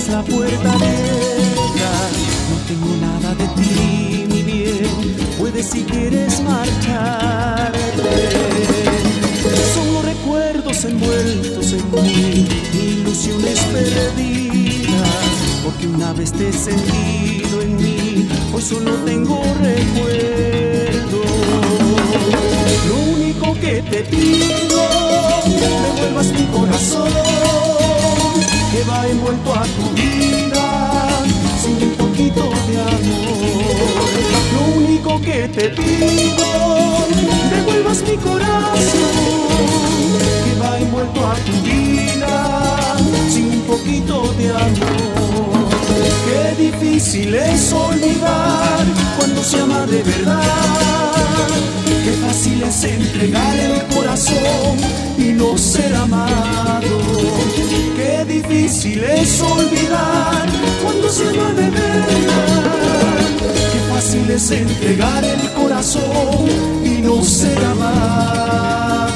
dejes la puerta abierta. No tengo nada de ti, mi bien, puedes si quieres marcharte. Son los recuerdos envueltos en mí, ilusiones perdidas, porque una vez te he sentido en mí, hoy solo tengo recuerdos. Lo único que te pido, devuelvas mi corazón, que va envuelto a tu vida, sin un poquito de amor. Lo único que te pido, devuelvas mi corazón, que va envuelto a tu vida, sin un poquito de amor. Qué difícil es olvidar cuando se ama de verdad. Qué fácil es entregar el corazón y no ser amado. Qué difícil es olvidar cuando se ama de verdad. Qué fácil es entregar el corazón y no ser amado.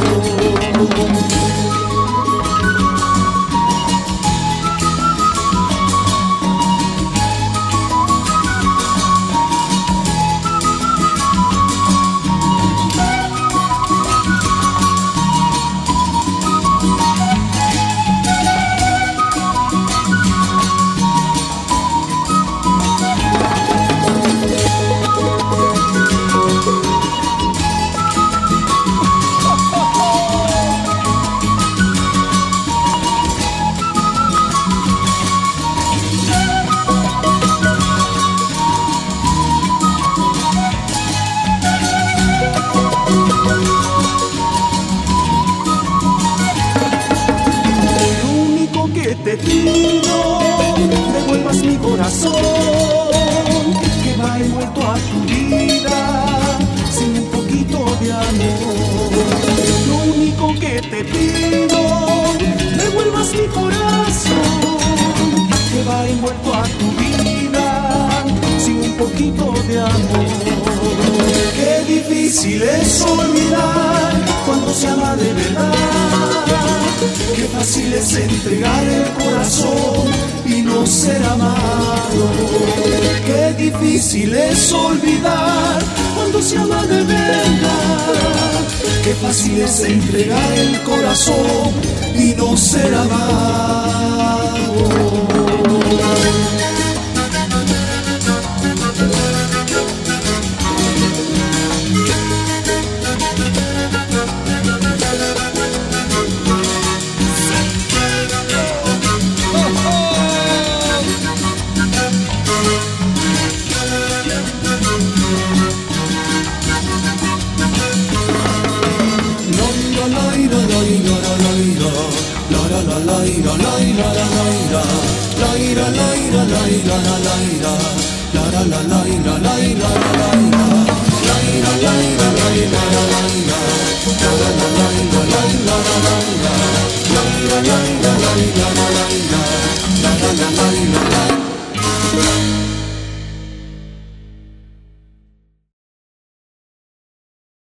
Te pido, devuelvas mi corazón, que va envuelto a tu vida, sin un poquito de amor. Lo único que te pido, devuelvas mi corazón, que va envuelto a tu vida, sin un poquito de amor. Qué difícil es olvidar cuando se ama de verdad. Qué fácil es entregar el corazón y no ser amado. Qué difícil es olvidar cuando se ama de verdad. Qué fácil es entregar el corazón y no ser amado. La